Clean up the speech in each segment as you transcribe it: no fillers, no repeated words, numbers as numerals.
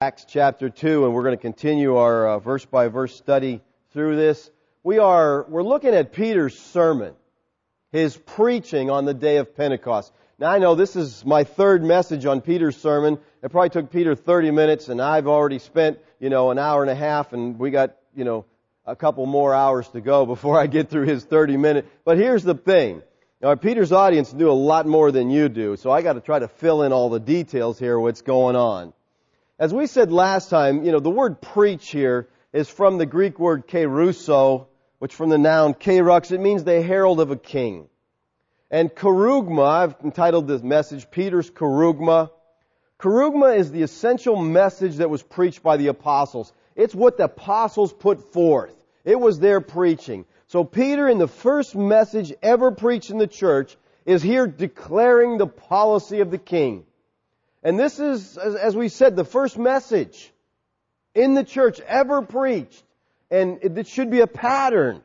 Acts chapter 2, and we're going to continue our verse-by-verse study through this. We're looking at Peter's sermon, his preaching on the day of Pentecost. Now, I know this is my third message on Peter's sermon. It probably took Peter 30 minutes, and I've already spent, an hour and a half, and we got, a couple more hours to go before I get through his 30 minutes. But here's the thing. Now, Peter's audience knew a lot more than you do, so I got to try to fill in all the details here, what's going on. As we said last time, the word preach here is from the Greek word kerusso, which from the noun kerux, it means the herald of a king. And kerugma, I've entitled this message, Peter's kerugma. Kerugma is the essential message that was preached by the apostles. It's what the apostles put forth. It was their preaching. So Peter, in the first message ever preached in the church, is here declaring the policy of the king. And this is, as we said, the first message in the church ever preached. And it should be a pattern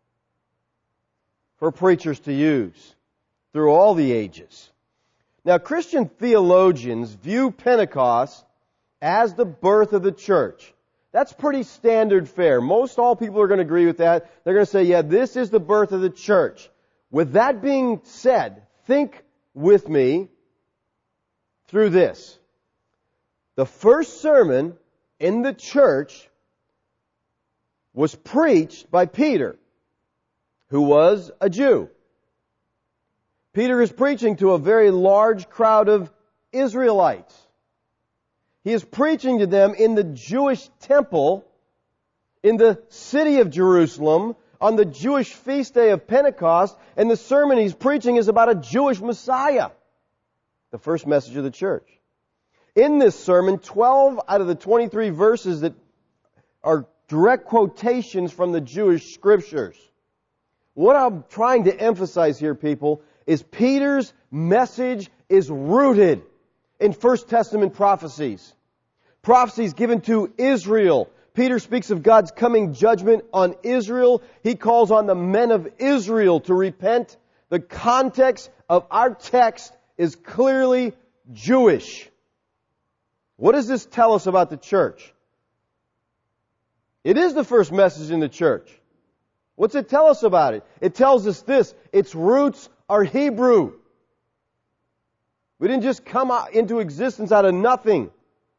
for preachers to use through all the ages. Now, Christian theologians view Pentecost as the birth of the church. That's pretty standard fare. Most all people are going to agree with that. They're going to say, yeah, this is the birth of the church. With that being said, think with me through this. The first sermon in the church was preached by Peter, who was a Jew. Peter is preaching to a very large crowd of Israelites. He is preaching to them in the Jewish temple, in the city of Jerusalem, on the Jewish feast day of Pentecost, and the sermon he's preaching is about a Jewish Messiah. The first message of the church. In this sermon, 12 out of the 23 verses that are direct quotations from the Jewish scriptures. What I'm trying to emphasize here, people, is Peter's message is rooted in First Testament prophecies. Prophecies given to Israel. Peter speaks of God's coming judgment on Israel. He calls on the men of Israel to repent. The context of our text is clearly Jewish. What does this tell us about the church? It is the first message in the church. What's it tell us about it? It tells us this: its roots are Hebrew. We didn't just come into existence out of nothing.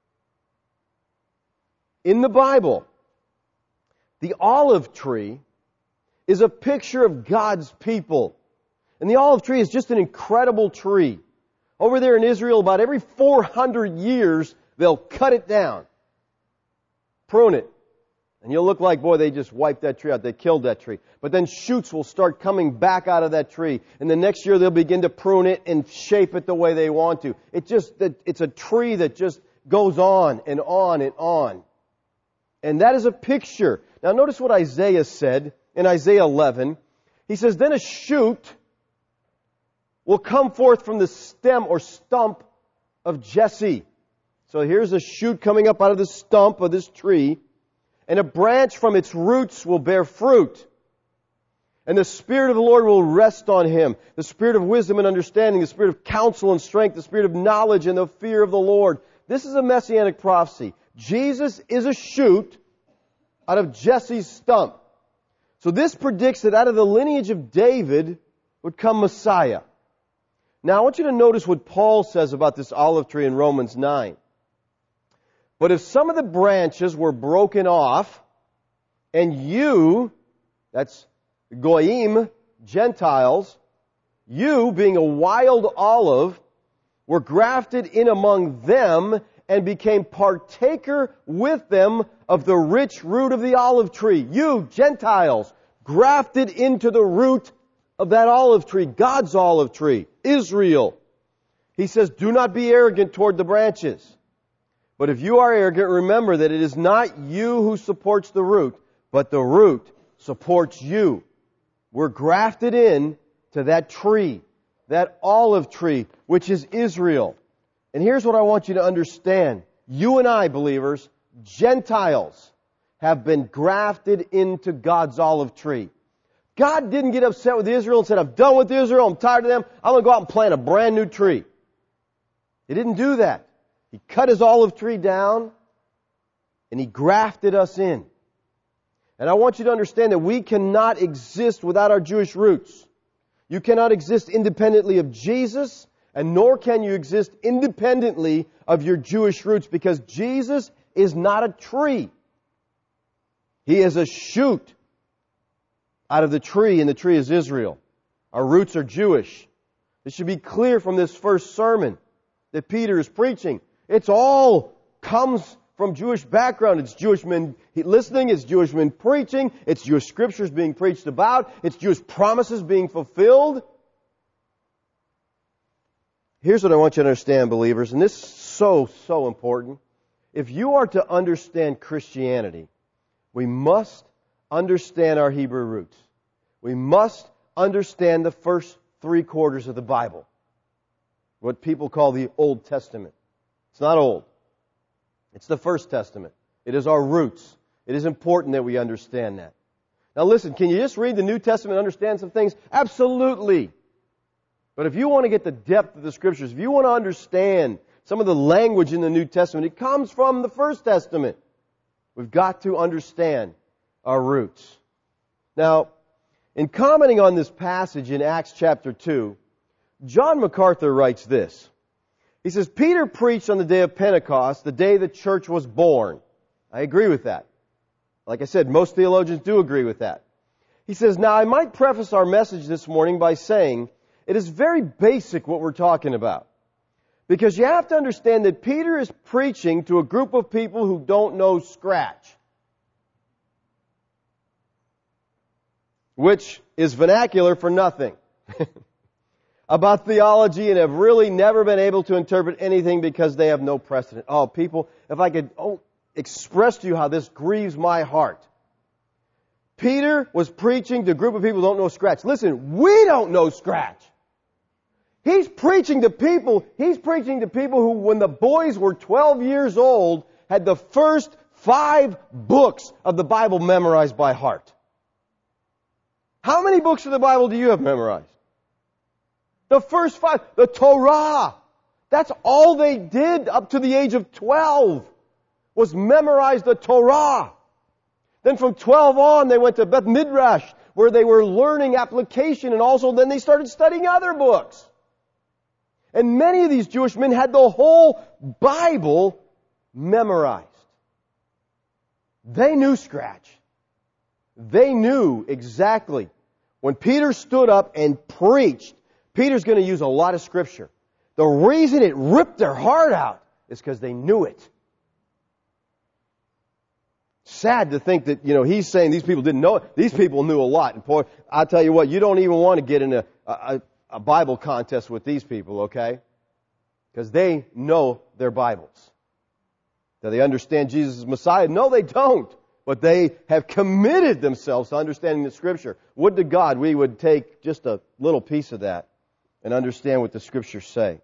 In the Bible, the olive tree is a picture of God's people. And the olive tree is just an incredible tree. Over there in Israel, about every 400 years, they'll cut it down, prune it. And you'll look like, boy, they just wiped that tree out. They killed that tree. But then shoots will start coming back out of that tree. And the next year they'll begin to prune it and shape it the way they want to. It's a tree that just goes on and on and on. And that is a picture. Now notice what Isaiah said in Isaiah 11. He says, then a shoot will come forth from the stem or stump of Jesse. So here's a shoot coming up out of the stump of this tree. And a branch from its roots will bear fruit. And the Spirit of the Lord will rest on him. The Spirit of wisdom and understanding, the Spirit of counsel and strength, the Spirit of knowledge and the fear of the Lord. This is a messianic prophecy. Jesus is a shoot out of Jesse's stump. So this predicts that out of the lineage of David would come Messiah. Now I want you to notice what Paul says about this olive tree in Romans 9. But if some of the branches were broken off, and you, that's goyim, Gentiles, you, being a wild olive, were grafted in among them and became partaker with them of the rich root of the olive tree. You, Gentiles, grafted into the root of that olive tree, God's olive tree, Israel. He says, do not be arrogant toward the branches. But if you are arrogant, remember that it is not you who supports the root, but the root supports you. We're grafted in to that tree, that olive tree, which is Israel. And here's what I want you to understand. You and I, believers, Gentiles, have been grafted into God's olive tree. God didn't get upset with Israel and said, I'm done with Israel, I'm tired of them, I'm going to go out and plant a brand new tree. He didn't do that. He cut his olive tree down And He grafted us in. And I want you to understand that we cannot exist without our Jewish roots. You cannot exist independently of Jesus, and nor can you exist independently of your Jewish roots, because Jesus is not a tree. He is a shoot out of the tree, and the tree is Israel. Our roots are Jewish. It should be clear from this first sermon that Peter is preaching. It's all comes from Jewish background. It's Jewish men listening. It's Jewish men preaching. It's Jewish scriptures being preached about. It's Jewish promises being fulfilled. Here's what I want you to understand, believers, and this is so important. If you are to understand Christianity, we must understand our Hebrew roots. We must understand the first 3/4 of the Bible, what people call the Old Testament. It's not old. It's the First Testament. It is our roots. It is important that we understand that. Now listen, can you just read the New Testament and understand some things? Absolutely. But if you want to get the depth of the Scriptures, if you want to understand some of the language in the New Testament, it comes from the First Testament. We've got to understand our roots. Now, in commenting on this passage in Acts chapter 2, John MacArthur writes this. He says, Peter preached on the day of Pentecost, the day the church was born. I agree with that. Like I said, most theologians do agree with that. He says, now I might preface our message this morning by saying it is very basic what we're talking about. Because you have to understand that Peter is preaching to a group of people who don't know scratch. Which is vernacular for nothing. About theology and have really never been able to interpret anything because they have no precedent. Oh, people, if I could express to you how this grieves my heart. Peter was preaching to a group of people who don't know scratch. Listen, we don't know scratch. He's preaching to people who, when the boys were 12 years old, had the first 5 books of the Bible memorized by heart. How many books of the Bible do you have memorized? The first 5. The Torah. That's all they did up to the age of 12, was memorize the Torah. Then from 12 on, they went to Beth Midrash, where they were learning application, and also then they started studying other books. And many of these Jewish men had the whole Bible memorized. They knew scratch. They knew exactly. When Peter stood up and preached, Peter's going to use a lot of Scripture. The reason it ripped their heart out is because they knew it. Sad to think that, he's saying these people didn't know it. These people knew a lot. And boy, I'll tell you what, you don't even want to get in a Bible contest with these people, okay? Because they know their Bibles. Do they understand Jesus as Messiah? No, they don't. But they have committed themselves to understanding the Scripture. Would to God we would take just a little piece of that and understand what the Scriptures say.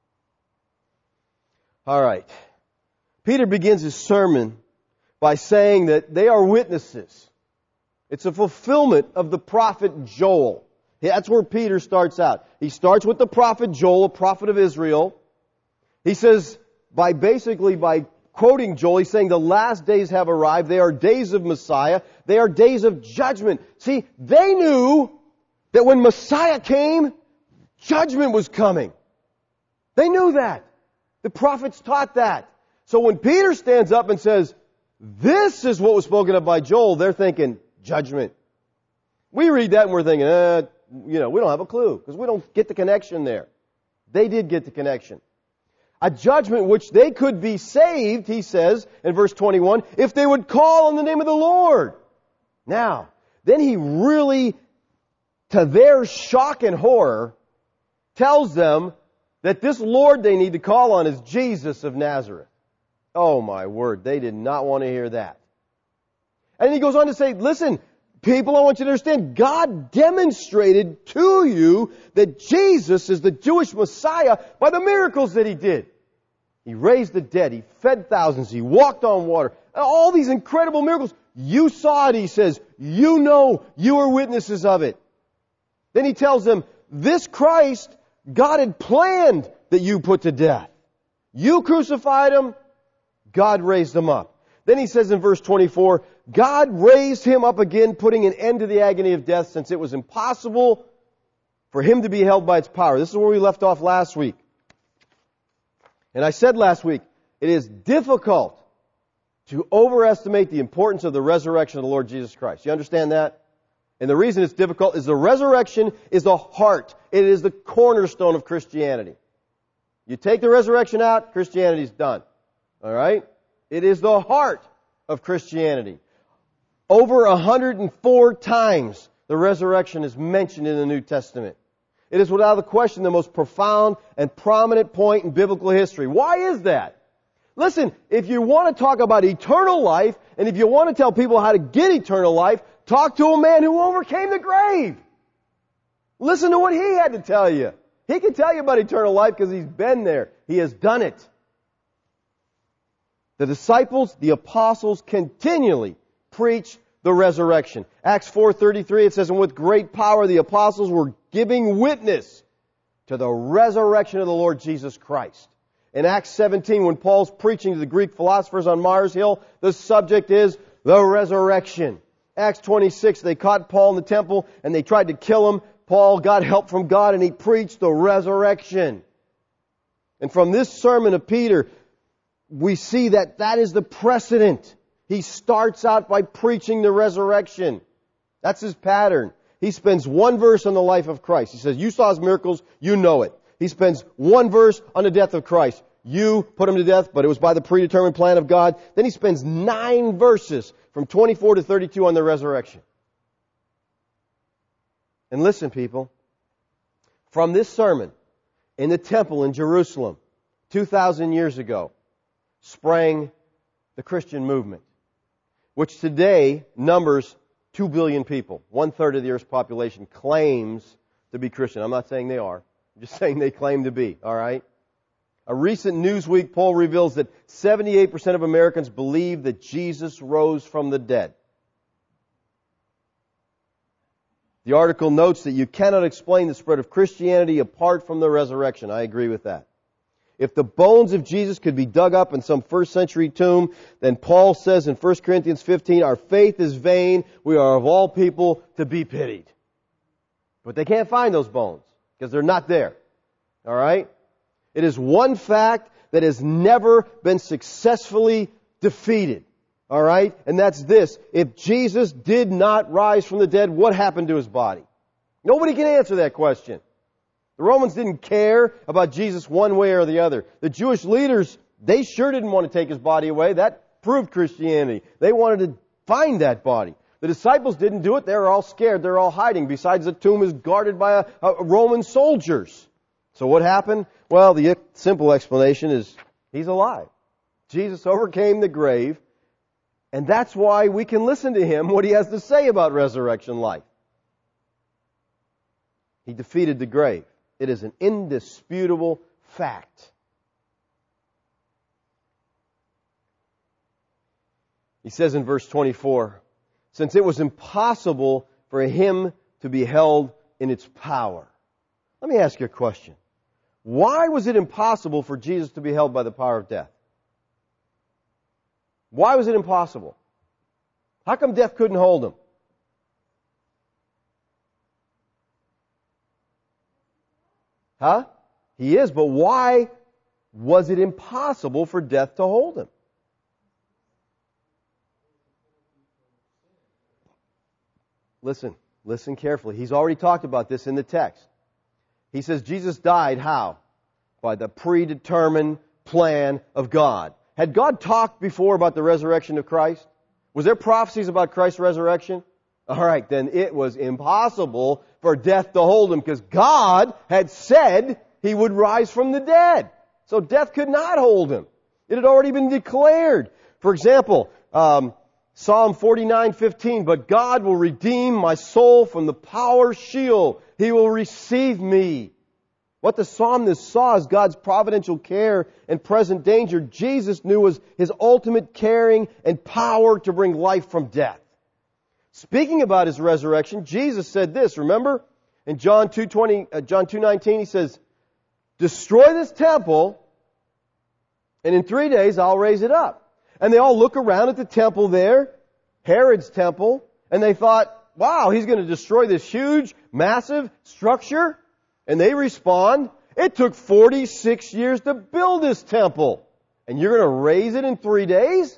All right. Peter begins his sermon by saying that they are witnesses. It's a fulfillment of the prophet Joel. That's where Peter starts out. He starts with the prophet Joel, a prophet of Israel. He says, by quoting Joel, he's saying the last days have arrived. They are days of Messiah. They are days of judgment. See, they knew that when Messiah came, judgment was coming. They knew that. The prophets taught that. So when Peter stands up and says, this is what was spoken of by Joel, they're thinking, judgment. We read that and we're thinking, we don't have a clue because we don't get the connection there. They did get the connection. A judgment which they could be saved, he says in verse 21, if they would call on the name of the Lord. Now, then he really, to their shock and horror, tells them that this Lord they need to call on is Jesus of Nazareth. Oh my word, they did not want to hear that. And he goes on to say, listen, people, I want you to understand, God demonstrated to you that Jesus is the Jewish Messiah by the miracles that He did. He raised the dead. He fed thousands. He walked on water. All these incredible miracles. You saw it, he says. You know. You are witnesses of it. Then he tells them, this Christ, God had planned that you put to death. You crucified Him. God raised Him up. Then he says in verse 24, God raised him up again, putting an end to the agony of death, since it was impossible for him to be held by its power. This is where we left off last week. And I said last week, it is difficult to overestimate the importance of the resurrection of the Lord Jesus Christ. You understand that? And the reason it's difficult is the resurrection is the heart. It is the cornerstone of Christianity. You take the resurrection out, Christianity's done. All right? It is the heart of Christianity. Over 104 times the resurrection is mentioned in the New Testament. It is without a question the most profound and prominent point in biblical history. Why is that? Listen, if you want to talk about eternal life, and if you want to tell people how to get eternal life, talk to a man who overcame the grave. Listen to what he had to tell you. He can tell you about eternal life because he's been there. He has done it. The disciples, the apostles, continually preach the resurrection. Acts 4:33, it says, and with great power the apostles were giving witness to the resurrection of the Lord Jesus Christ. In Acts 17, when Paul's preaching to the Greek philosophers on Mars Hill, the subject is the resurrection. Acts 26, they caught Paul in the temple and they tried to kill him. Paul got help from God and he preached the resurrection. And from this sermon of Peter, we see that is the precedent. He starts out by preaching the resurrection. That's his pattern. He spends one verse on the life of Christ. He says, you saw his miracles, you know it. He spends one verse on the death of Christ. You put him to death, but it was by the predetermined plan of God. Then he spends 9 verses from 24 to 32 on the resurrection. And listen, people, from this sermon in the temple in Jerusalem 2,000 years ago sprang the Christian movement, which today numbers 2 billion people. 1/3 of the earth's population claims to be Christian. I'm not saying they are. I'm just saying they claim to be. All right? A recent Newsweek poll reveals that 78% of Americans believe that Jesus rose from the dead. The article notes that you cannot explain the spread of Christianity apart from the resurrection. I agree with that. If the bones of Jesus could be dug up in some first century tomb, then Paul says in 1 Corinthians 15, our faith is vain. We are of all people to be pitied. But they can't find those bones because they're not there. All right? It is one fact that has never been successfully defeated. All right? And that's this. If Jesus did not rise from the dead, what happened to his body? Nobody can answer that question. The Romans didn't care about Jesus one way or the other. The Jewish leaders, they sure didn't want to take his body away. That proved Christianity. They wanted to find that body. The disciples didn't do it. They were all scared. They're all hiding. Besides, the tomb is guarded by Roman soldiers. So what happened? Well, the simple explanation is he's alive. Jesus overcame the grave. And that's why we can listen to him, what he has to say about resurrection life. He defeated the grave. It is an indisputable fact. He says in verse 24, since it was impossible for him to be held in its power. Let me ask you a question. Why was it impossible for Jesus to be held by the power of death? Why was it impossible? How come death couldn't hold him? Huh? He is, but why was it impossible for death to hold him? Listen carefully. He's already talked about this in the text. He says Jesus died how? By the predetermined plan of God. Had God talked before about the resurrection of Christ? Was there prophecies about Christ's resurrection? All right, then it was impossible for death to hold him because God had said he would rise from the dead. So death could not hold him. It had already been declared. For example, Psalm 49:15, but God will redeem my soul from the power Sheol. He will receive me. What the psalmist saw as God's providential care and present danger, Jesus knew was his ultimate caring and power to bring life from death. Speaking about his resurrection, Jesus said this, remember? In John 2:19, he says, destroy this temple, and in 3 days I'll raise it up. And they all look around at the temple there, Herod's temple, and they thought, wow, he's going to destroy this huge, massive structure. And they respond, it took 46 years to build this temple, and you're going to raise it in 3 days?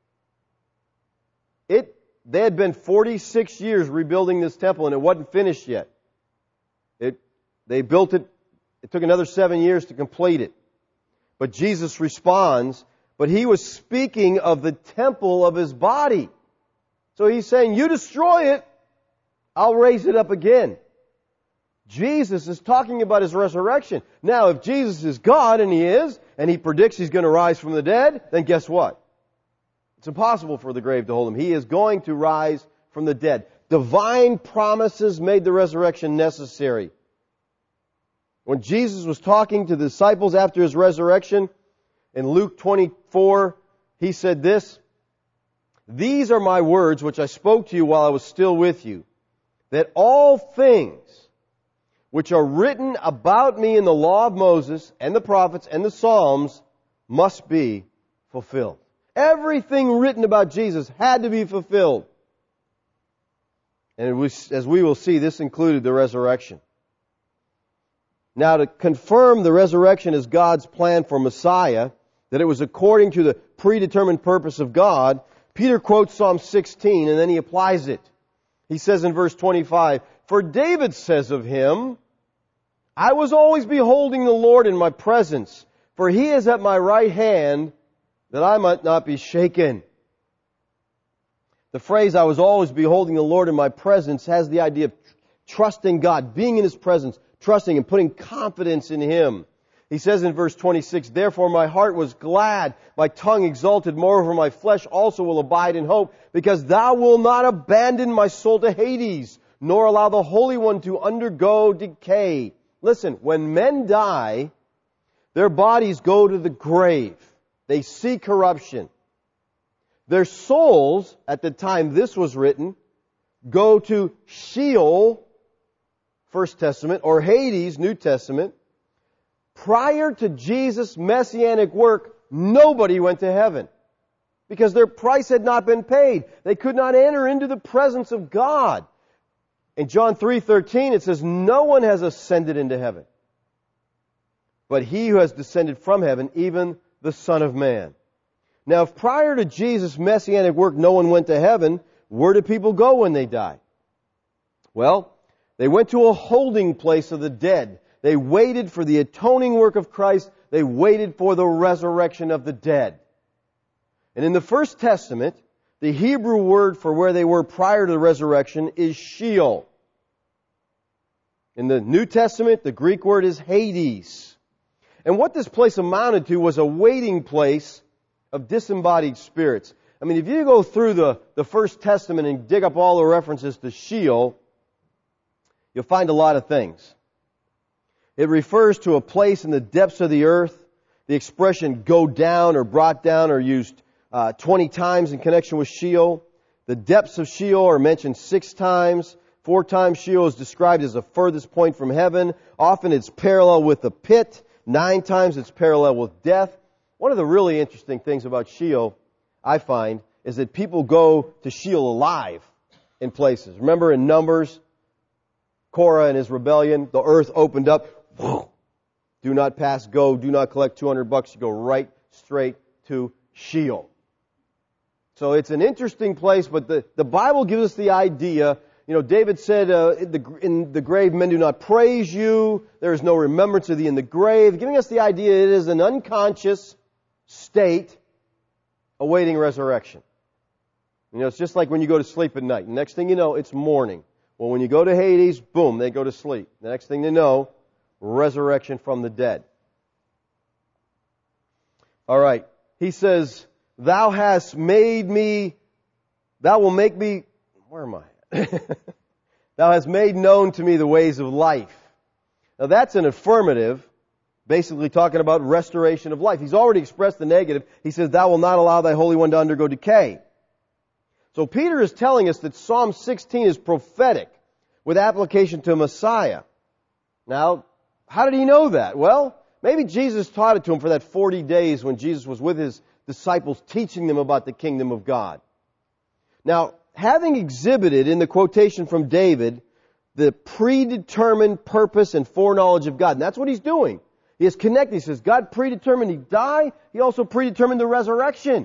They had been 46 years rebuilding this temple, and it wasn't finished yet. They built it. It took another 7 years to complete it. But Jesus responds, but he was speaking of the temple of his body. So he's saying, you destroy it, I'll raise it up again. Jesus is talking about his resurrection. Now, if Jesus is God, and he is, and he predicts he's going to rise from the dead, then guess what? It's impossible for the grave to hold him. He is going to rise from the dead. Divine promises made the resurrection necessary. When Jesus was talking to the disciples after his resurrection, in Luke 24, he said this, these are my words which I spoke to you while I was still with you, that all things which are written about me in the law of Moses and the prophets and the Psalms must be fulfilled. Everything written about Jesus had to be fulfilled. And as we will see, this included the resurrection. Now, to confirm the resurrection as God's plan for Messiah, that it was according to the predetermined purpose of God, Peter quotes Psalm 16 and then he applies it. He says in verse 25, for David says of him, I was always beholding the Lord in my presence, for he is at my right hand, that I might not be shaken. The phrase, I was always beholding the Lord in my presence, has the idea of trusting God, being in his presence, trusting and putting confidence in him. He says in verse 26, therefore my heart was glad, my tongue exulted, moreover my flesh also will abide in hope, because thou wilt not abandon my soul to Hades, nor allow the Holy One to undergo decay. Listen, when men die, their bodies go to the grave. They see corruption. Their souls, at the time this was written, go to Sheol, First Testament, or Hades, New Testament. Prior to Jesus' messianic work, nobody went to heaven because their price had not been paid. They could not enter into the presence of God. In John 3:13, it says, no one has ascended into heaven, but he who has descended from heaven, even the Son of Man. Now, if prior to Jesus' messianic work no one went to heaven, where do people go when they die? Well, they went to a holding place of the dead. They waited for the atoning work of Christ. They waited for the resurrection of the dead. And in the First Testament, the Hebrew word for where they were prior to the resurrection is Sheol. In the New Testament, the Greek word is Hades. And what this place amounted to was a waiting place of disembodied spirits. I mean, if you go through the First Testament and dig up all the references to Sheol, you'll find a lot of things. It refers to a place in the depths of the earth. The expression go down or brought down are used 20 times in connection with Sheol. The depths of Sheol are mentioned 6 times. 4 times Sheol is described as the furthest point from heaven. Often it's parallel with the pit. 9 times it's parallel with death. One of the really interesting things about Sheol, I find, is that people go to Sheol alive in places. Remember in Numbers, Korah and his rebellion, the earth opened up. Do not pass go. Do not collect $200. You go right straight to Sheol. So it's an interesting place, but the Bible gives us the idea. You know, David said, in the grave men do not praise you. There is no remembrance of thee in the grave. Giving us the idea it is an unconscious state awaiting resurrection. You know, it's just like when you go to sleep at night. Next thing you know, it's morning. Well, when you go to Hades, boom, they go to sleep. The next thing you know, resurrection from the dead. All right. He says, thou will make me, where am I? Thou hast made known to me the ways of life. Now that's an affirmative, basically talking about restoration of life. He's already expressed the negative. He says, thou will not allow thy Holy One to undergo decay. So Peter is telling us that Psalm 16 is prophetic with application to Messiah. Now, how did he know that? Well, maybe Jesus taught it to him for that 40 days when Jesus was with his disciples, teaching them about the kingdom of God. Now, having exhibited in the quotation from David the predetermined purpose and foreknowledge of God, and that's what he's doing. He is connected. He says, God predetermined he'd die. He also predetermined the resurrection.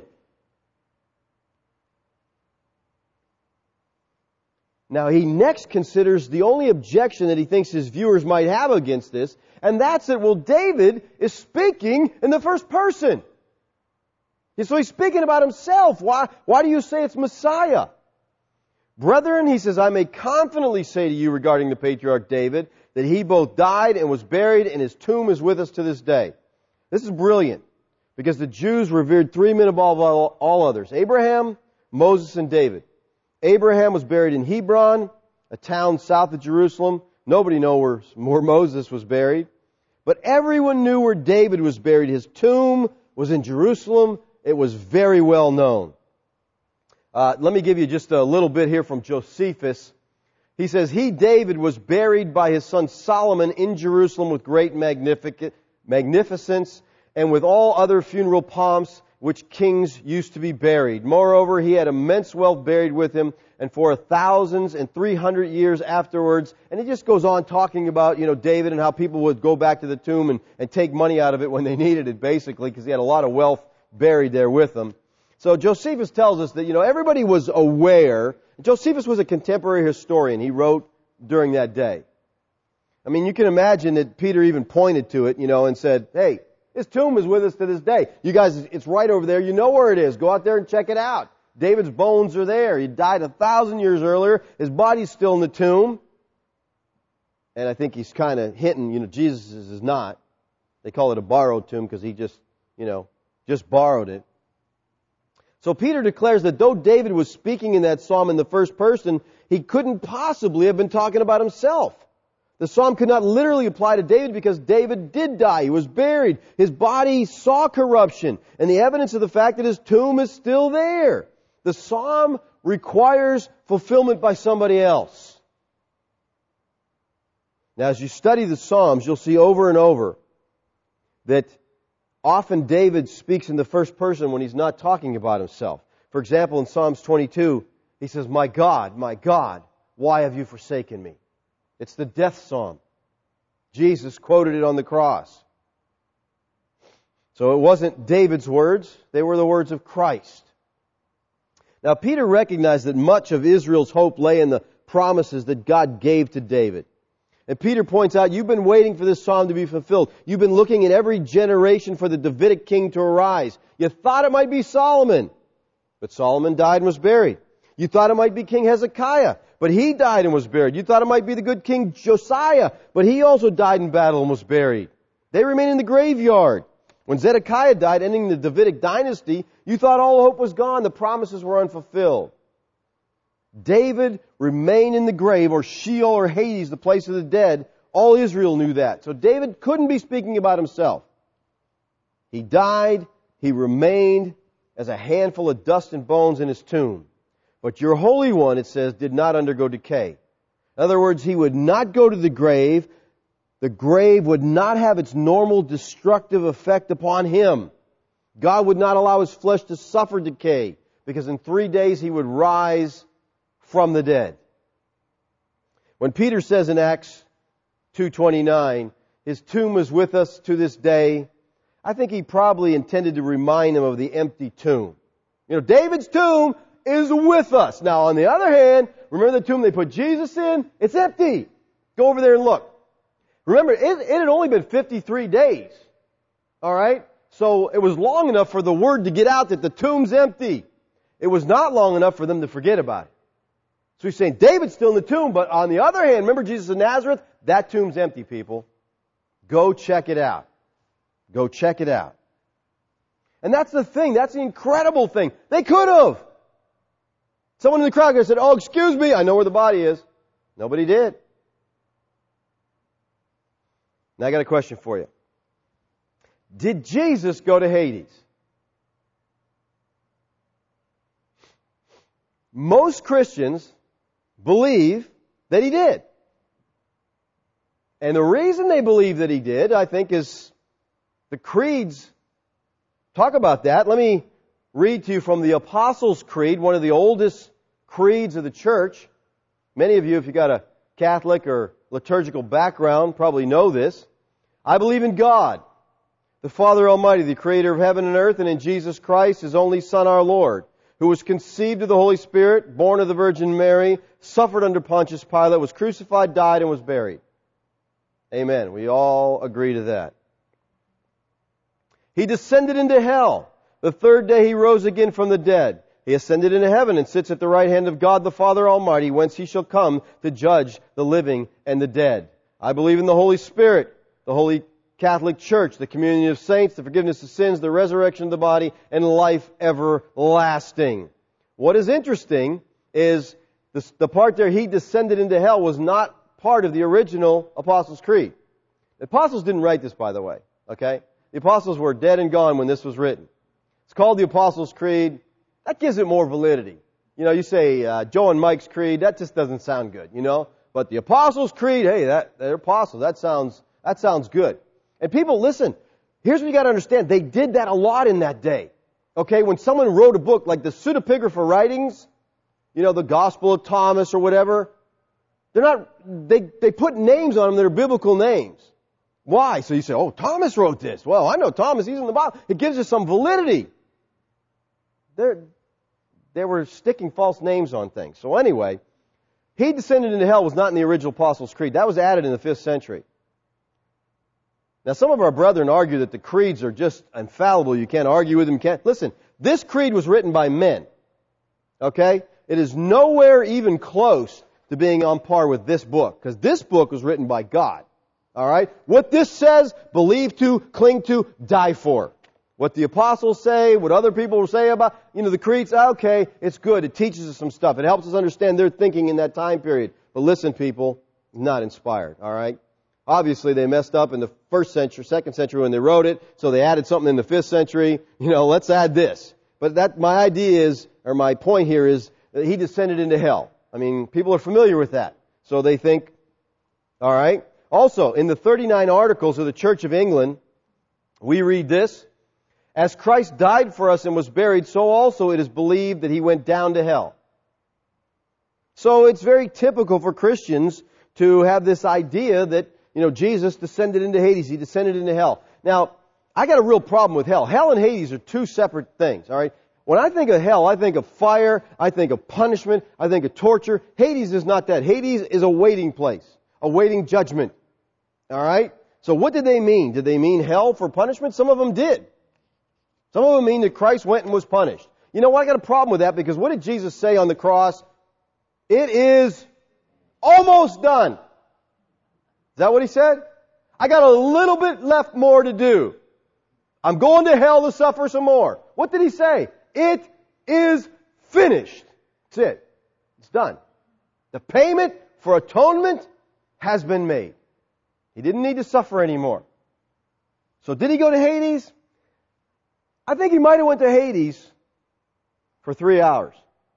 Now, he next considers the only objection that he thinks his viewers might have against this, and that's that, well, David is speaking in the first person. And so he's speaking about himself. Why do you say it's Messiah? Brethren, he says, I may confidently say to you regarding the patriarch David that he both died and was buried, and his tomb is with us to this day. This is brilliant, because the Jews revered three men above all others: Abraham, Moses, and David. Abraham was buried in Hebron, a town south of Jerusalem. Nobody knows where Moses was buried. But everyone knew where David was buried. His tomb was in Jerusalem. It was very well known. Let me give you just a little bit here from Josephus. He says, he, David, was buried by his son Solomon in Jerusalem with great magnificence and with all other funeral pomps which kings used to be buried. Moreover, he had immense wealth buried with him, and for 1,300 years afterwards. And he just goes on talking about, David and how people would go back to the tomb and take money out of it when they needed it, basically, because he had a lot of wealth buried there with him. So Josephus tells us that, everybody was aware. Josephus was a contemporary historian. He wrote during that day. I mean, you can imagine that Peter even pointed to it, and said, hey, his tomb is with us to this day. You guys, it's right over there. You know where it is. Go out there and check it out. David's bones are there. He died 1,000 years earlier. His body's still in the tomb. And I think he's kind of hinting, Jesus is not. They call it a borrowed tomb because he just borrowed it. So Peter declares that though David was speaking in that psalm in the first person, he couldn't possibly have been talking about himself. The psalm could not literally apply to David because David did die. He was buried. His body saw corruption, and the evidence of the fact that his tomb is still there. The psalm requires fulfillment by somebody else. Now, as you study the Psalms, you'll see over and over that often David speaks in the first person when he's not talking about himself. For example, in Psalms 22, he says, my God, why have you forsaken me? It's the death psalm. Jesus quoted it on the cross. So it wasn't David's words, they were the words of Christ. Now, Peter recognized that much of Israel's hope lay in the promises that God gave to David. And Peter points out, you've been waiting for this psalm to be fulfilled. You've been looking in every generation for the Davidic king to arise. You thought it might be Solomon, but Solomon died and was buried. You thought it might be King Hezekiah, but he died and was buried. You thought it might be the good King Josiah, but he also died in battle and was buried. They remain in the graveyard. When Zedekiah died, ending the Davidic dynasty, you thought all hope was gone. The promises were unfulfilled. David remained in the grave, or Sheol or Hades, the place of the dead. All Israel knew that. So David couldn't be speaking about himself. He died, he remained as a handful of dust and bones in his tomb. But your Holy One, it says, did not undergo decay. In other words, he would not go to the grave. The grave would not have its normal destructive effect upon him. God would not allow his flesh to suffer decay, because in 3 days he would rise from the dead. When Peter says in Acts 2:29, his tomb is with us to this day, I think he probably intended to remind them of the empty tomb. David's tomb is with us. Now, on the other hand, remember the tomb they put Jesus in? It's empty. Go over there and look. Remember, it had only been 53 days. All right? So it was long enough for the word to get out that the tomb's empty. It was not long enough for them to forget about it. So he's saying, David's still in the tomb, but on the other hand, remember Jesus of Nazareth? That tomb's empty, people. Go check it out. Go check it out. And that's the thing. That's the incredible thing. They could have. Someone in the crowd could have said, oh, excuse me, I know where the body is. Nobody did. Now I got a question for you. Did Jesus go to Hades? Most Christians believe that he did. And the reason they believe that he did, I think, is the creeds talk about that. Let me read to you from the Apostles' Creed, one of the oldest creeds of the church. Many of you, if you got a Catholic or liturgical background, probably know this. I believe in God, the Father Almighty, the Creator of heaven and earth, and in Jesus Christ, His only Son, our Lord, who was conceived of the Holy Spirit, born of the Virgin Mary, suffered under Pontius Pilate, was crucified, died, and was buried. Amen. We all agree to that. He descended into hell. The third day He rose again from the dead. He ascended into heaven and sits at the right hand of God the Father Almighty, whence He shall come to judge the living and the dead. I believe in the Holy Spirit, the Holy Catholic Church, the communion of saints, the forgiveness of sins, the resurrection of the body, and life everlasting. What is interesting is the part there, He descended into hell, was not part of the original Apostles' Creed. The Apostles didn't write this, by the way. Okay? The Apostles were dead and gone when this was written. It's called the Apostles' Creed. That gives it more validity. You know, you say Joe and Mike's Creed, that just doesn't sound good, you know? But the Apostles' Creed, hey, they're apostles. That sounds good. And people, listen, here's what you got to understand. They did that a lot in that day. Okay, when someone wrote a book like the Pseudepigrapha writings, you know, the Gospel of Thomas or whatever, they put names on them that are biblical names. Why? So you say, oh, Thomas wrote this. Well, I know Thomas, he's in the Bible. It gives us some validity. They were sticking false names on things. So anyway, He descended into hell was not in the original Apostles' Creed. That was added in the 5th century. Now, some of our brethren argue that the creeds are just infallible. You can't argue with them. Listen, this creed was written by men. Okay? It is nowhere even close to being on par with this book, because this book was written by God. All right? What this says, believe to, cling to, die for. What the apostles say, what other people say about, the creeds, okay, it's good. It teaches us some stuff. It helps us understand their thinking in that time period. But listen, people, not inspired. All right? Obviously, they messed up in the 1st century, 2nd century when they wrote it, so they added something in the 5th century. Let's add this. But my idea is, or my point here is, that He descended into hell. I mean, people are familiar with that. So they think, all right? Also, in the 39 Articles of the Church of England, we read this: as Christ died for us and was buried, so also it is believed that He went down to hell. So it's very typical for Christians to have this idea that, Jesus descended into Hades. He descended into hell. Now, I got a real problem with hell. Hell and Hades are two separate things, all right? When I think of hell, I think of fire, I think of punishment, I think of torture. Hades is not that. Hades is a waiting place, a waiting judgment. All right? So what did they mean? Did they mean hell for punishment? Some of them did. Some of them mean that Christ went and was punished. You know what? I got a problem with that, because what did Jesus say on the cross? It is almost done. Is that what He said? I got a little bit left more to do. I'm going to hell to suffer some more. What did He say? It is finished. That's it. It's done. The payment for atonement has been made. He didn't need to suffer anymore. So did He go to Hades? I think He might have went to Hades for 3 hours.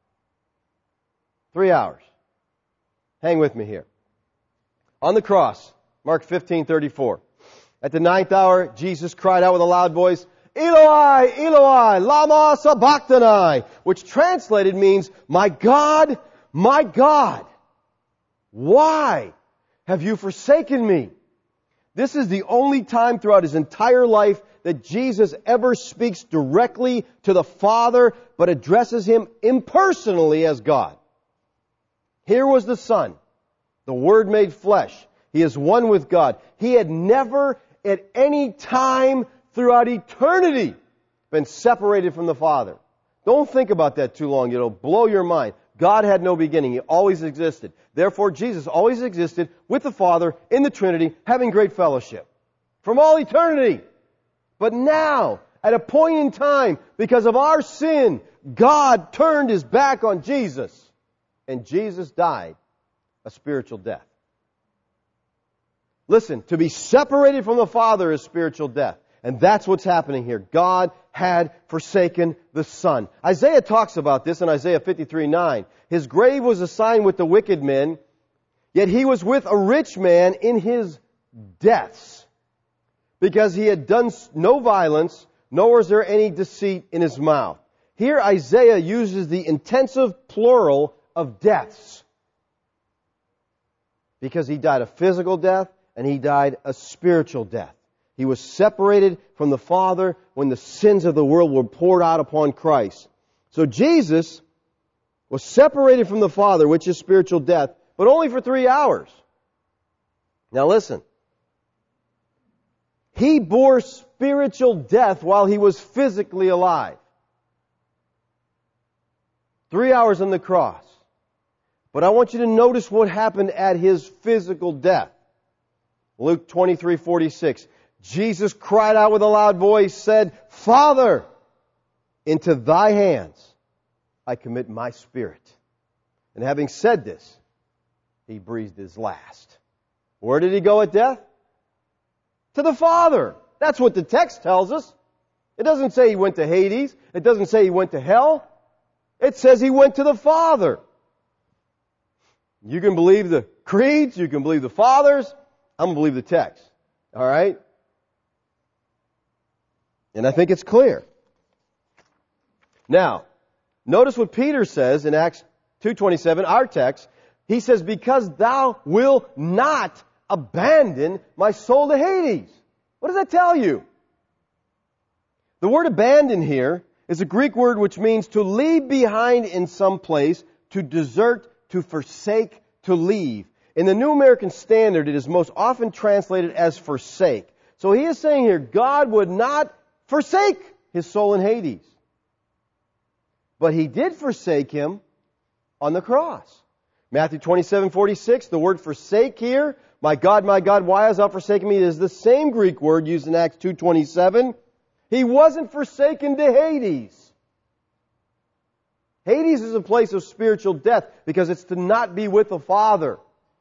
3 hours. Hang with me here. On the cross, Mark 15:34. At the 9th hour, Jesus cried out with a loud voice, Eloi, Eloi, lama sabachthani, which translated means, my God, why have you forsaken me? This is the only time throughout His entire life that Jesus ever speaks directly to the Father, but addresses Him impersonally as God. Here was the Son, the Word made flesh. He is one with God. He had never at any time throughout eternity been separated from the Father. Don't think about that too long. It'll blow your mind. God had no beginning. He always existed. Therefore, Jesus always existed with the Father in the Trinity, having great fellowship from all eternity. But now, at a point in time, because of our sin, God turned His back on Jesus, and Jesus died a spiritual death. Listen, to be separated from the Father is spiritual death. And that's what's happening here. God had forsaken the Son. Isaiah talks about this in Isaiah 53:9. His grave was assigned with the wicked men, yet He was with a rich man in his deaths, because He had done no violence, nor was there any deceit in His mouth. Here Isaiah uses the intensive plural of deaths. Because he died a physical death and he died a spiritual death. He was separated from the Father when the sins of the world were poured out upon Christ. So Jesus was separated from the Father, which is spiritual death, but only for 3 hours. Now listen. He bore spiritual death while he was physically alive. 3 hours on the cross. But I want you to notice what happened at his physical death. Luke 23:46. Jesus cried out with a loud voice, said, Father, into thy hands I commit my spirit. And having said this, he breathed his last. Where did he go at death? To the Father. That's what the text tells us. It doesn't say he went to Hades. It doesn't say he went to hell. It says he went to the Father. You can believe the creeds. You can believe the fathers. I'm going to believe the text. All right? And I think it's clear. Now, notice what Peter says in Acts 2:27, our text. He says, because thou wilt not abandon my soul to Hades. What does that tell you? The word abandon here is a Greek word which means to leave behind in some place, to desert, to forsake, to leave. In the New American Standard, it is most often translated as forsake. So he is saying here, God would not forsake his soul in Hades. But he did forsake him on the cross. Matthew 27:46, the word forsake here, my God, why hast thou forsaken me, is the same Greek word used in Acts 2:27. He wasn't forsaken to Hades. Hades is a place of spiritual death because it's to not be with the Father.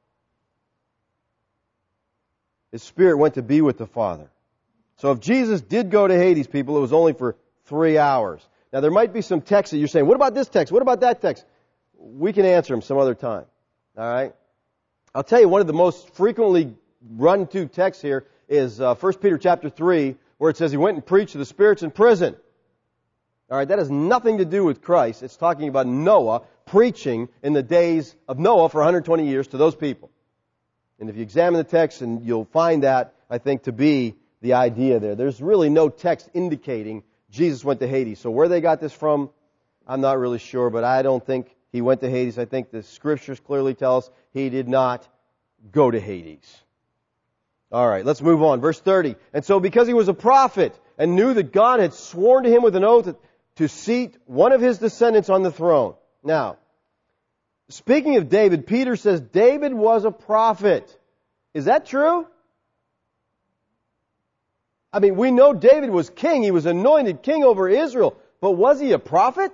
His spirit went to be with the Father. So if Jesus did go to Hades, people, it was only for 3 hours. Now there might be some texts that you're saying, what about this text? What about that text? We can answer them some other time. All right? I'll tell you, one of the most frequently run to texts here is 1 Peter chapter 3, where it says he went and preached to the spirits in prison. All right, that has nothing to do with Christ. It's talking about Noah preaching in the days of Noah for 120 years to those people. And if you examine the text, and you'll find that, I think, to be the idea there. There's really no text indicating Jesus went to Hades. So where they got this from, I'm not really sure, but I don't think he went to Hades. I think the Scriptures clearly tell us he did not go to Hades. All right, let's move on. Verse 30. And so because he was a prophet and knew that God had sworn to him with an oath to seat one of his descendants on the throne. Now, speaking of David, Peter says David was a prophet. Is that true? I mean, we know David was king. He was anointed king over Israel. But was he a prophet?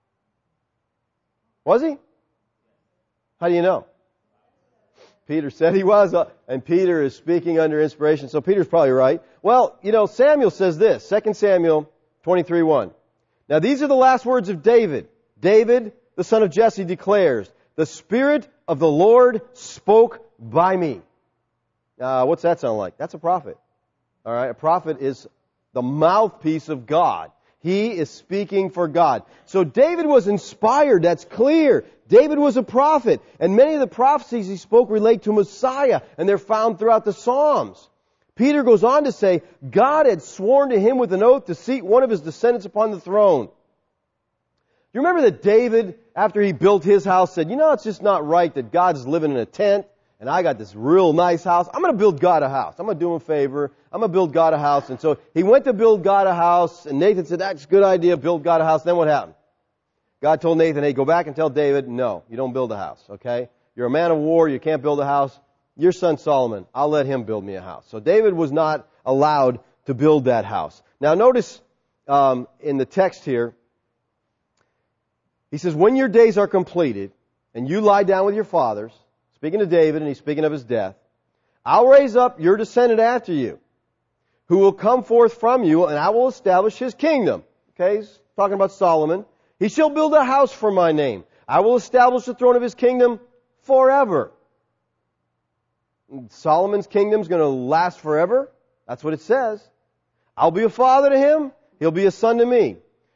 Was he? How do you know? Peter said he was, and Peter is speaking under inspiration, so Peter's probably right. Well, Samuel says this, 2 Samuel 23:1. Now these are the last words of David. David, the son of Jesse, declares, the Spirit of the Lord spoke by me. What's that sound like? That's a prophet. All right, a prophet is the mouthpiece of God. He is speaking for God. So David was inspired, that's clear. David was a prophet, and many of the prophecies he spoke relate to Messiah, and they're found throughout the Psalms. Peter goes on to say, God had sworn to him with an oath to seat one of his descendants upon the throne. You remember that David, after he built his house, said, it's just not right that God's living in a tent, and I got this real nice house. I'm going to build God a house. I'm going to do him a favor. I'm going to build God a house. And so he went to build God a house, and Nathan said, that's a good idea, build God a house. Then what happened? God told Nathan, hey, go back and tell David, no, you don't build a house, okay? You're a man of war, you can't build a house. Your son Solomon, I'll let him build me a house. So David was not allowed to build that house. Now notice in the text here, he says, when your days are completed, and you lie down with your fathers, speaking to David, and he's speaking of his death, I'll raise up your descendant after you, who will come forth from you, and I will establish his kingdom. Okay, he's talking about Solomon. He shall build a house for my name. I will establish the throne of his kingdom forever. Solomon's kingdom's going to last forever. That's what it says. I'll be a father to him. He'll be a son to me.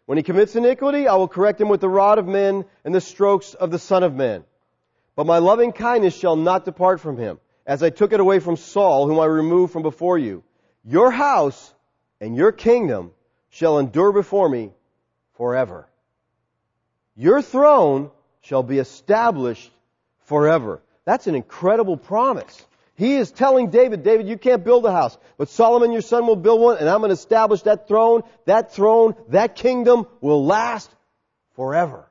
When he commits iniquity, I will correct him with the rod of men and the strokes of the Son of Man. But my loving kindness shall not depart from him, as I took it away from Saul, whom I removed from before you. Your house and your kingdom shall endure before me forever. Your throne shall be established forever. That's an incredible promise. He is telling David, David, you can't build a house, but Solomon your son will build one, and I'm going to establish that throne, that kingdom will last forever.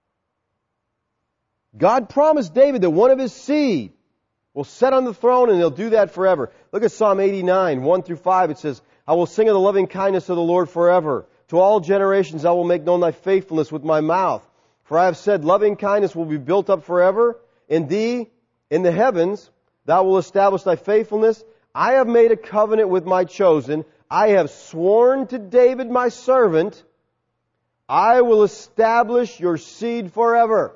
God promised David that one of his seed will sit on the throne, and he'll do that forever. Look at Psalm 89, 1 through 5. It says, I will sing of the loving kindness of the Lord forever. To all generations I will make known thy faithfulness with my mouth. For I have said, loving kindness will be built up forever. In thee, in the heavens, thou wilt establish thy faithfulness. I have made a covenant with my chosen. I have sworn to David my servant, I will establish your seed forever.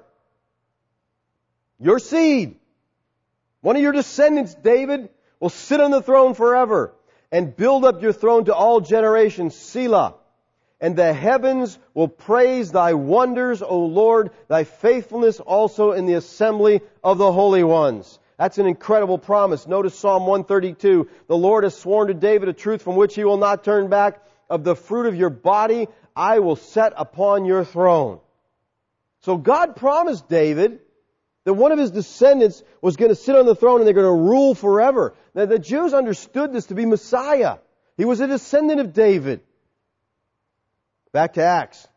Your seed. One of your descendants, David, will sit on the throne forever and build up your throne to all generations. Selah. And the heavens will praise thy wonders, O Lord, thy faithfulness also in the assembly of the holy ones. That's an incredible promise. Notice Psalm 132. The Lord has sworn to David a truth from which he will not turn back. Of the fruit of your body I will set upon your throne. So God promised David that one of his descendants was going to sit on the throne and they're going to rule forever. Now the Jews understood this to be Messiah. He was a descendant of David. Back to Acts.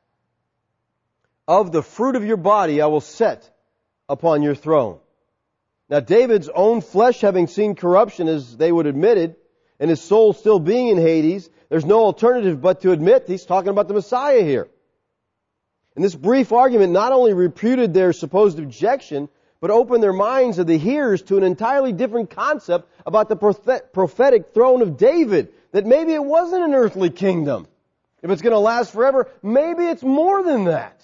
Of the fruit of your body I will set upon your throne. Now David's own flesh having seen corruption, as they would admit it, and his soul still being in Hades, there's no alternative but to admit he's talking about the Messiah here. And this brief argument not only refuted their supposed objection, but opened their minds of the hearers to an entirely different concept about the prophetic throne of David, that maybe it wasn't an earthly kingdom. If it's going to last forever, maybe it's more than that.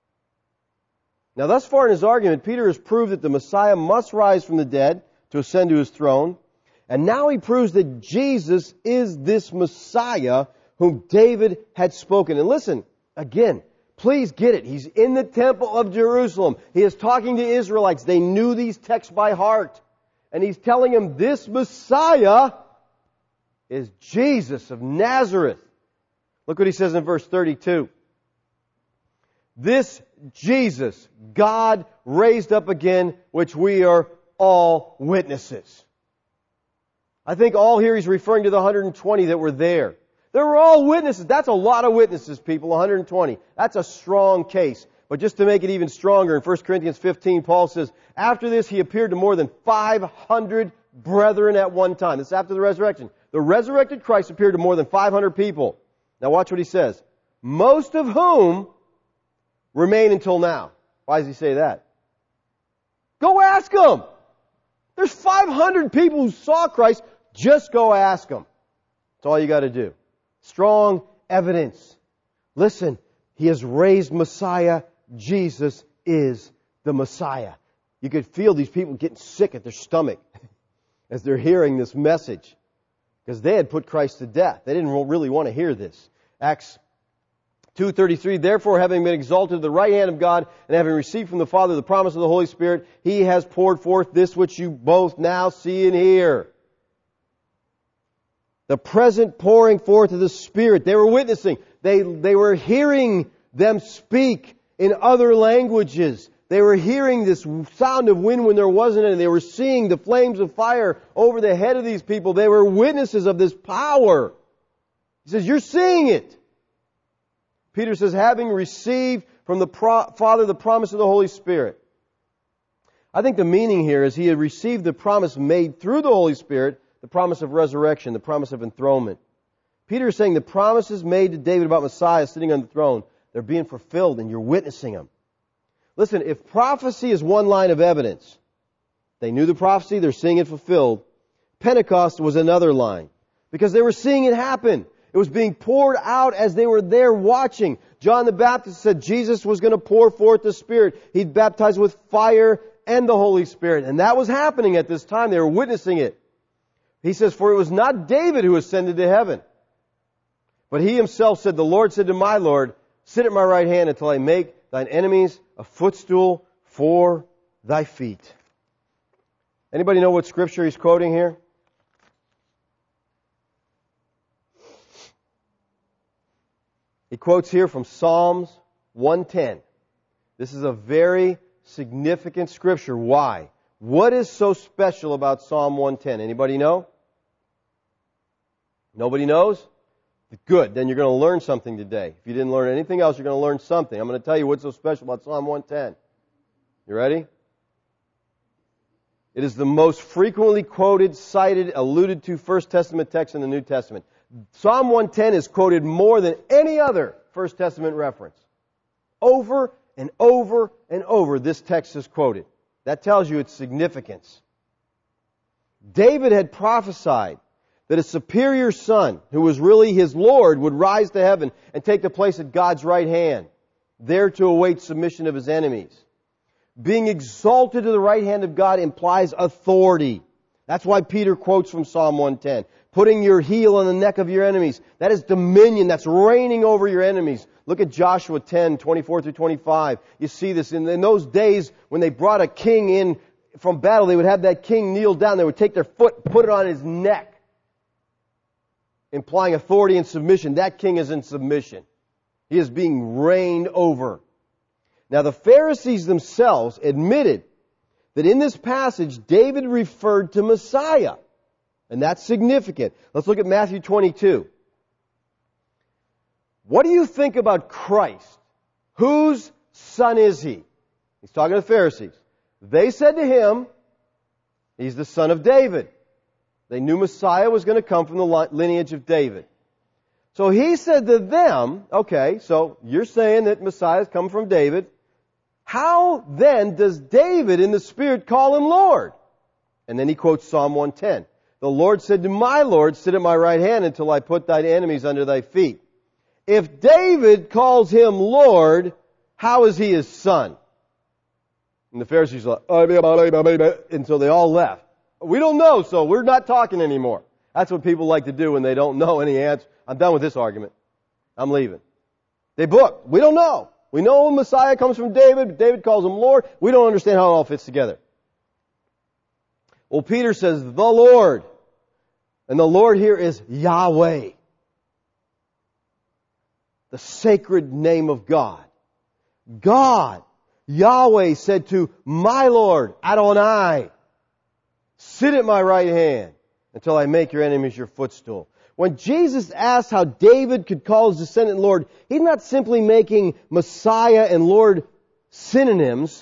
Now, thus far in his argument, Peter has proved that the Messiah must rise from the dead to ascend to his throne. And now he proves that Jesus is this Messiah whom David had spoken. And listen, again, please get it. He's in the temple of Jerusalem. He is talking to Israelites. They knew these texts by heart. And he's telling them this Messiah is Jesus of Nazareth. Look what he says in verse 32. This Jesus God raised up again, which we are all witnesses. I think all here he's referring to the 120 that were there. They were all witnesses. That's a lot of witnesses, people, 120. That's a strong case. But just to make it even stronger, in 1 Corinthians 15, Paul says, after this he appeared to more than 500 brethren at one time. This is after the resurrection. The resurrected Christ appeared to more than 500 people. Now watch what he says. Most of whom remain until now. Why does he say that? Go ask them. There's 500 people who saw Christ. Just go ask them. That's all you got to do. Strong evidence. Listen, he has raised Messiah. Jesus is the Messiah. You could feel these people getting sick at their stomach as they're hearing this message, because they had put Christ to death. They didn't really want to hear this. Acts 2:33, therefore, having been exalted to the right hand of God, and having received from the Father the promise of the Holy Spirit, He has poured forth this which you both now see and hear. The present pouring forth of the Spirit. They were witnessing. They were hearing them speak in other languages. They were hearing this sound of wind when there wasn't any. They were seeing the flames of fire over the head of these people. They were witnesses of this power. He says, you're seeing it. Peter says, having received from the Father the promise of the Holy Spirit. I think the meaning here is he had received the promise made through the Holy Spirit, the promise of resurrection, the promise of enthronement. Peter is saying the promises made to David about Messiah sitting on the throne, they're being fulfilled and you're witnessing them. Listen, if prophecy is one line of evidence, they knew the prophecy, they're seeing it fulfilled. Pentecost was another line, because they were seeing it happen. It was being poured out as they were there watching. John the Baptist said Jesus was going to pour forth the Spirit. He'd baptize with fire and the Holy Spirit. And that was happening at this time. They were witnessing it. He says, for it was not David who ascended to heaven, but he himself said, the Lord said to my Lord, Sit at my right hand until I make thine enemies a footstool for thy feet. Anybody know what scripture he's quoting here? He quotes here from Psalms 110. This is a very significant scripture. Why? What is so special about Psalm 110? Anybody know? Nobody knows? Good. Then you're going to learn something today. If you didn't learn anything else, you're going to learn something. I'm going to tell you what's so special about Psalm 110. You ready? It is the most frequently quoted, cited, alluded to First Testament text in the New Testament. Psalm 110 is quoted more than any other First Testament reference. Over and over and over, this text is quoted. That tells you its significance. David had prophesied that a superior son, who was really his Lord, would rise to heaven and take the place at God's right hand, there to await submission of his enemies. Being exalted to the right hand of God implies authority. That's why Peter quotes from Psalm 110. Putting your heel on the neck of your enemies. That is dominion. That's reigning over your enemies. Look at Joshua 10, 24 through 25. You see this in those days when they brought a king in from battle, they would have that king kneel down. They would take their foot, put it on his neck, implying authority and submission. That king is in submission. He is being reigned over. Now the Pharisees themselves admitted that in this passage, David referred to Messiah. And that's significant. Let's look at Matthew 22. What do you think about Christ? Whose son is he? He's talking to the Pharisees. They said to him, he's the son of David. They knew Messiah was going to come from the lineage of David. So he said to them, okay, so you're saying that Messiah has come from David. How then does David in the Spirit call him Lord? And then he quotes Psalm 110. The Lord said to my Lord, sit at my right hand until I put thine enemies under thy feet. If David calls him Lord, how is he his son? And the Pharisees are like, until they all left. We don't know, so we're not talking anymore. That's what people like to do when they don't know any answer. I'm done with this argument. I'm leaving. They book. We don't know. We know Messiah comes from David, but David calls him Lord. We don't understand how it all fits together. Well, Peter says, the Lord. And the Lord here is Yahweh. The sacred name of God. God, Yahweh said to my Lord, Adonai, sit at my right hand until I make your enemies your footstool. When Jesus asked how David could call his descendant Lord, he's not simply making Messiah and Lord synonyms.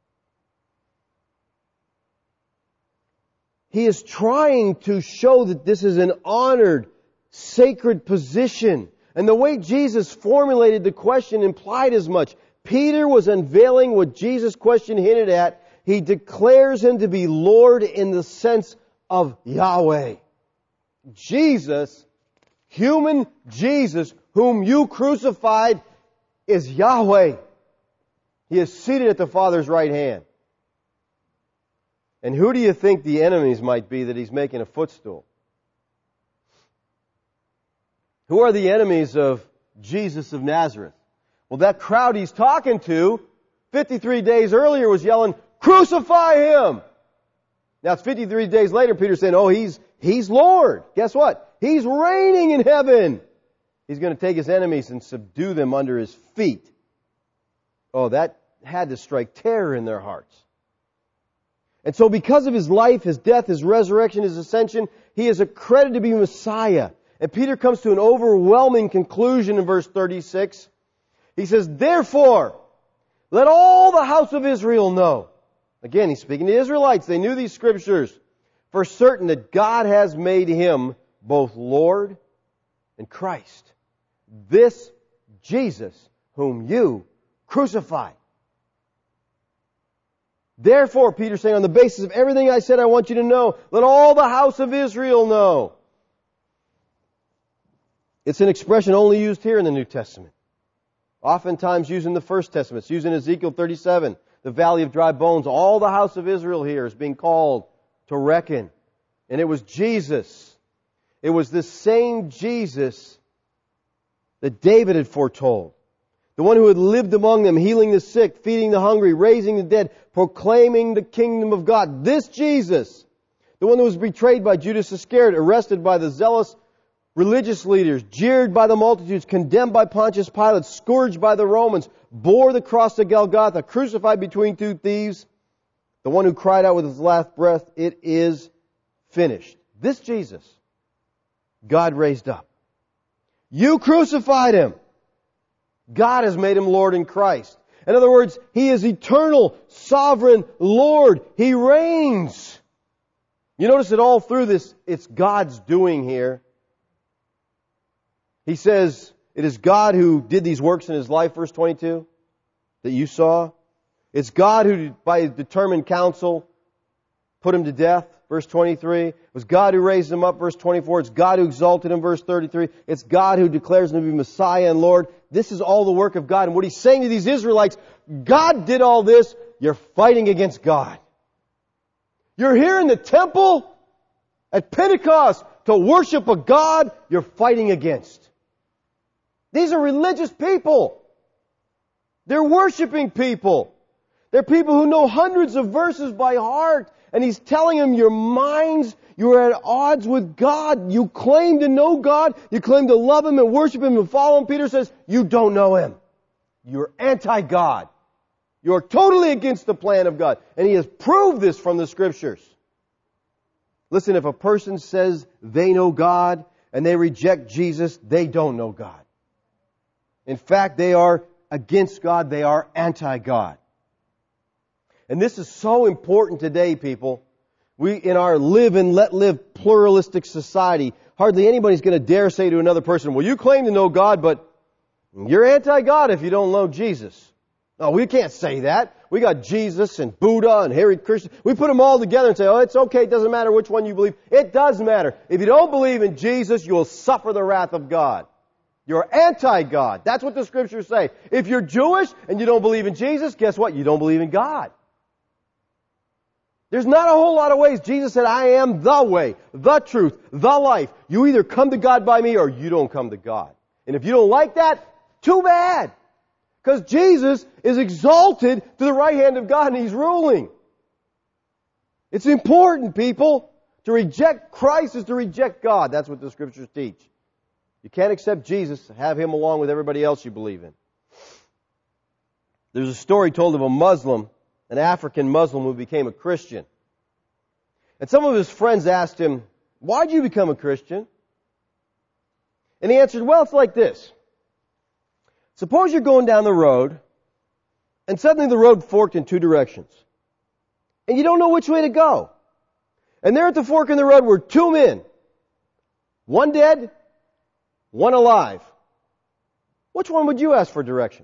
He is trying to show that this is an honored, sacred position. And the way Jesus formulated the question implied as much. Peter was unveiling what Jesus' question hinted at. He declares him to be Lord in the sense of Yahweh. Jesus, human Jesus, whom you crucified, is Yahweh. He is seated at the Father's right hand. And who do you think the enemies might be that he's making a footstool? Who are the enemies of Jesus of Nazareth? Well, that crowd he's talking to 53 days earlier was yelling, crucify him! Now it's 53 days later, Peter's saying, oh, he's Lord. Guess what? He's reigning in heaven. He's going to take his enemies and subdue them under his feet. Oh, that had to strike terror in their hearts. And so because of his life, his death, his resurrection, his ascension, he is accredited to be Messiah. And Peter comes to an overwhelming conclusion in verse 36. He says, therefore, let all the house of Israel know. Again, he's speaking to the Israelites. They knew these scriptures for certain that God has made him both Lord and Christ. This Jesus whom you crucified. Therefore, Peter's saying, on the basis of everything I said, I want you to know, let all the house of Israel know. It's an expression only used here in the New Testament. Oftentimes used in the First Testament. It's used in Ezekiel 37, the valley of dry bones. All the house of Israel here is being called to reckon. And it was Jesus. It was this same Jesus that David had foretold. The one who had lived among them, healing the sick, feeding the hungry, raising the dead, proclaiming the kingdom of God. This Jesus, the one who was betrayed by Judas Iscariot, arrested by the zealous religious leaders, jeered by the multitudes, condemned by Pontius Pilate, scourged by the Romans, bore the cross to Golgotha, crucified between two thieves, the one who cried out with his last breath, "It is finished." This Jesus, God raised up. You crucified Him. God has made Him Lord in Christ. In other words, He is eternal, sovereign Lord. He reigns. You notice that all through this, it's God's doing here. He says, it is God who did these works in His life, verse 22, that you saw. It's God who, by determined counsel, put Him to death, verse 23. It was God who raised Him up, verse 24. It's God who exalted Him, verse 33. It's God who declares Him to be Messiah and Lord. This is all the work of God. And what He's saying to these Israelites, God did all this. You're fighting against God. You're here in the temple at Pentecost to worship a God you're fighting against. These are religious people. They're worshiping people. They're people who know hundreds of verses by heart. And He's telling them your minds, you're at odds with God. You claim to know God. You claim to love Him and worship Him and follow Him. Peter says, you don't know Him. You're anti-God. You're totally against the plan of God. And He has proved this from the Scriptures. Listen, if a person says they know God and they reject Jesus, they don't know God. In fact, they are against God. They are anti-God. And this is so important today, people. We, in our live and let live pluralistic society, hardly anybody's going to dare say to another person, well, you claim to know God, but you're anti-God if you don't know Jesus. No, we can't say that. We got Jesus and Buddha and Hare Krishna. We put them all together and say, oh, it's okay, it doesn't matter which one you believe. It does matter. If you don't believe in Jesus, you will suffer the wrath of God. You're anti-God. That's what the Scriptures say. If you're Jewish and you don't believe in Jesus, guess what? You don't believe in God. There's not a whole lot of ways. Jesus said, I am the way, the truth, the life. You either come to God by me or you don't come to God. And if you don't like that, too bad. Because Jesus is exalted to the right hand of God and He's ruling. It's important, people. To reject Christ is to reject God. That's what the Scriptures teach. You can't accept Jesus, have Him along with everybody else you believe in. There's a story told of a Muslim, an African Muslim who became a Christian. And some of his friends asked him, why did you become a Christian? And he answered, well, it's like this. Suppose you're going down the road, and suddenly the road forked in two directions. And you don't know which way to go. And there at the fork in the road were two men. One dead, one alive. Which one would you ask for directions?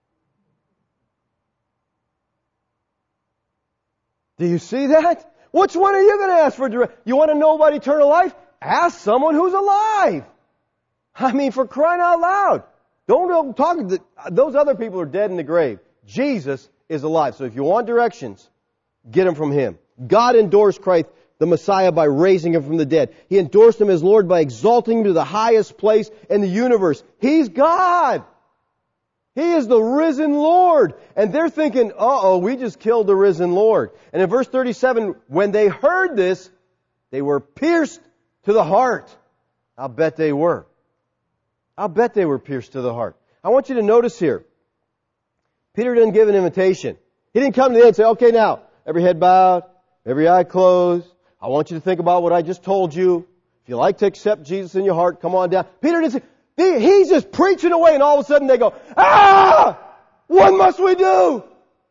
Do you see that? Which one are you going to ask for directions? You want to know about eternal life? Ask someone who's alive. I mean, for crying out loud. Don't talk. Those other people are dead in the grave. Jesus is alive. So if you want directions, get them from Him. God endorsed Christ, the Messiah, by raising Him from the dead. He endorsed Him as Lord by exalting Him to the highest place in the universe. He's God. He is the risen Lord. And they're thinking, we just killed the risen Lord. And in verse 37, when they heard this, they were pierced to the heart. I'll bet they were. I'll bet they were pierced to the heart. I want you to notice here, Peter didn't give an invitation. He didn't come to them and say, okay, now, every head bowed, every eye closed. I want you to think about what I just told you. If you like to accept Jesus in your heart, come on down. Peter didn't say, he's just preaching away, and all of a sudden they go, what must we do?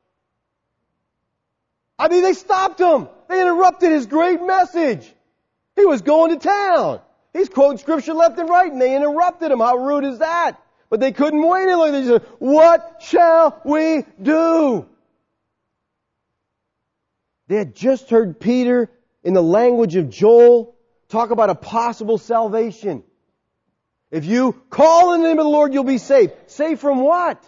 I mean, they stopped him. They interrupted his great message. He was going to town. He's quoting Scripture left and right, and they interrupted him. How rude is that? But they couldn't wait any longer. They said, what shall we do? They had just heard Peter, in the language of Joel, talk about a possible salvation. If you call in the name of the Lord, you'll be saved. Saved from what?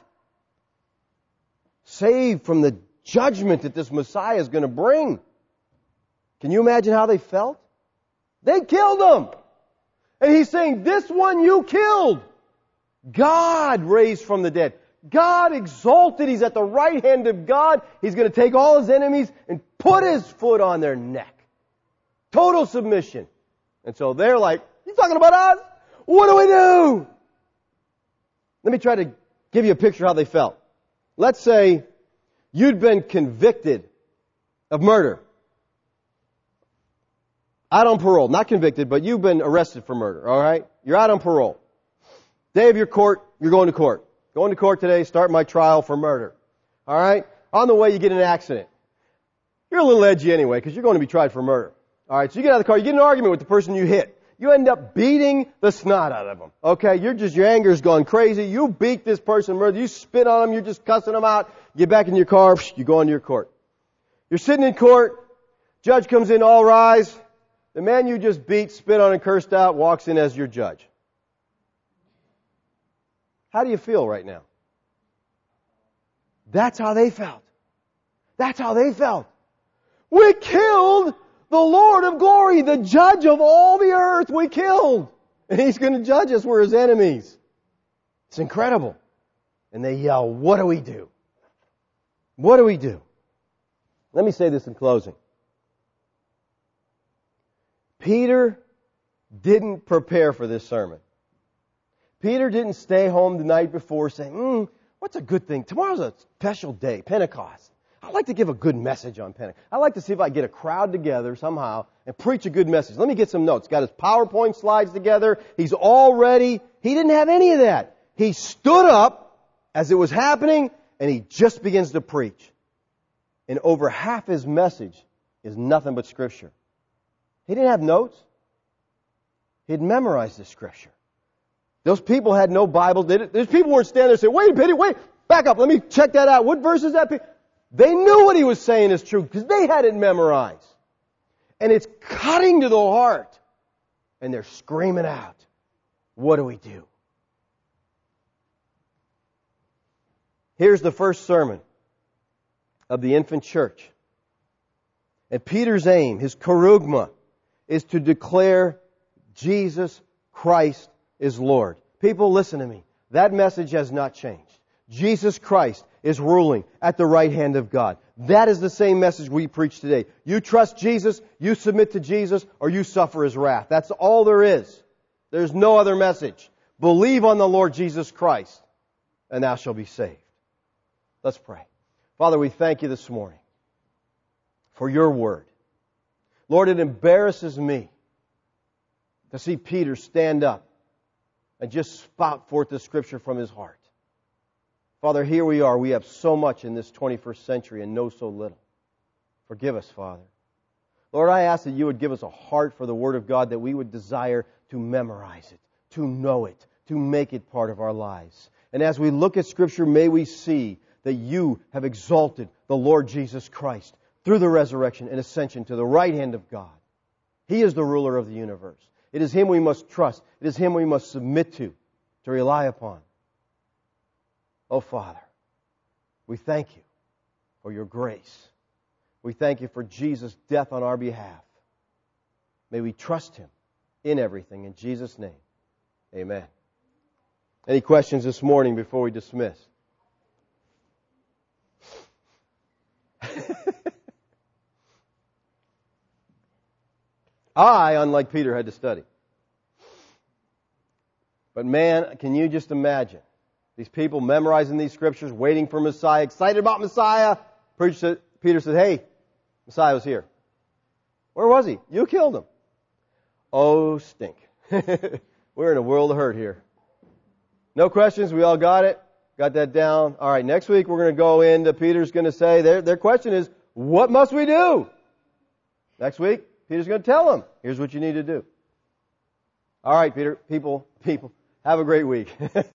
Saved from the judgment that this Messiah is going to bring. Can you imagine how they felt? They killed him. And He's saying, this one you killed, God raised from the dead. God exalted. He's at the right hand of God. He's going to take all his enemies and put his foot on their neck. Total submission. And so they're like, you talking about us? What do we do? Let me try to give you a picture of how they felt. Let's say you'd been convicted of murder. Out on parole. Not convicted, but you've been arrested for murder, all right? You're out on parole. Day of your court, you're going to court. Going to court today, start my trial for murder. All right? On the way, you get in an accident. You're a little edgy anyway, because you're going to be tried for murder. All right, so you get out of the car, you get in an argument with the person you hit. You end up beating the snot out of them. Okay, your anger's gone crazy. You beat this person murder. You spit on them. You're just cussing them out. You get back in your car. You go into your court. You're sitting in court. Judge comes in, all rise. The man you just beat, spit on, and cursed out walks in as your judge. How do you feel right now? That's how they felt. That's how they felt. We killed the Lord of glory, the judge of all the earth. We killed. And He's going to judge us. We're His enemies. It's incredible. And they yell, what do we do? What do we do? Let me say this in closing. Peter didn't prepare for this sermon. Peter didn't stay home the night before saying, what's a good thing? Tomorrow's a special day, Pentecost. I'd like to give a good message on Pentecost. I'd like to see if I can get a crowd together somehow and preach a good message. Let me get some notes. Got his PowerPoint slides together. He's all ready. He didn't have any of that. He stood up as it was happening and he just begins to preach. And over half his message is nothing but Scripture. He didn't have notes. He'd memorized the Scripture. Those people had no Bible. Those people weren't standing there and saying, wait, back up, let me check that out. What verse is that? They knew what he was saying is true because they had it memorized. And it's cutting to the heart. And they're screaming out, what do we do? Here's the first sermon of the infant church. And Peter's aim, his kerugma, is to declare Jesus Christ is Lord. People, listen to me. That message has not changed. Jesus Christ is ruling at the right hand of God. That is the same message we preach today. You trust Jesus, you submit to Jesus, or you suffer His wrath. That's all there is. There's no other message. Believe on the Lord Jesus Christ, and thou shalt be saved. Let's pray. Father, we thank You this morning for Your Word. Lord, it embarrasses me to see Peter stand up and just spout forth the Scripture from his heart. Father, here we are. We have so much in this 21st century and know so little. Forgive us, Father. Lord, I ask that You would give us a heart for the Word of God, that we would desire to memorize it, to know it, to make it part of our lives. And as we look at Scripture, may we see that You have exalted the Lord Jesus Christ through the resurrection and ascension to the right hand of God. He is the ruler of the universe. It is Him we must trust. It is Him we must submit to rely upon. Oh, Father, we thank You for Your grace. We thank You for Jesus' death on our behalf. May we trust Him in everything. In Jesus' name, amen. Any questions this morning before we dismiss? I, unlike Peter, had to study. But man, can you just imagine these people memorizing these Scriptures, waiting for Messiah, excited about Messiah? Peter said, hey, Messiah was here. Where was He? You killed Him. Oh, stink. We're in a world of hurt here. No questions? We all got it? Got that down? All right, next week we're going to go into, Peter's going to say, their question is, what must we do? Next week, Peter's going to tell them, here's what you need to do. All right, Peter, people, have a great week.